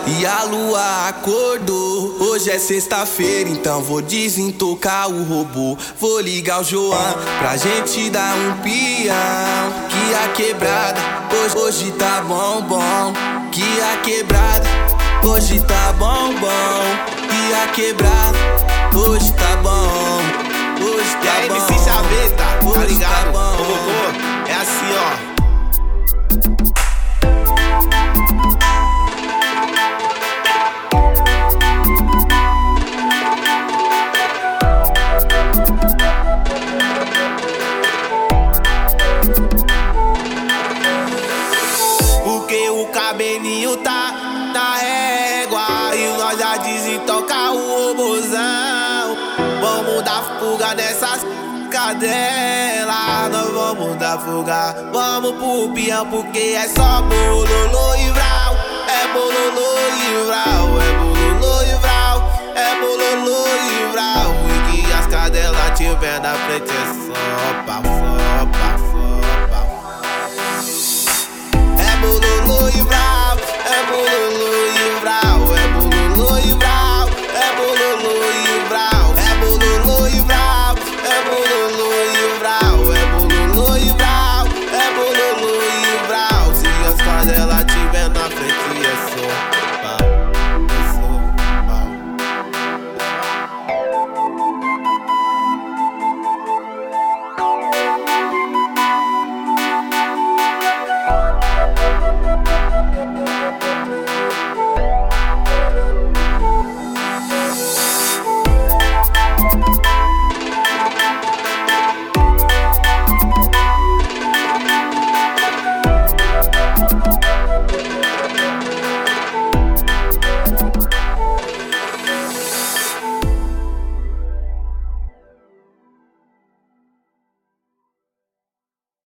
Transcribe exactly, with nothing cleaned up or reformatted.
e a lua acordou. Hoje é sexta-feira, então vou desentocar o robô. Vou ligar o João pra gente dar um pião. Que a quebrada hoje, hoje tá bom, bom. Que a quebrada hoje tá bom, bom. Que a quebrada hoje tá bom. Hoje tá e aí, bom. M C Chaveta, tá Hoje ligado? tá bom. Ô, Robô, é assim, ó. Porque o cabelinho tá na régua e nós já desentoca o robozão. Vamos dar fuga nessas cadelas. Nós vamos dar fuga, vamos pro pião, porque é só bololô e vral. É bololô e vral, é bololô e vral, é bololô e vral. E que as cadelas tiver na frente é só pra fora.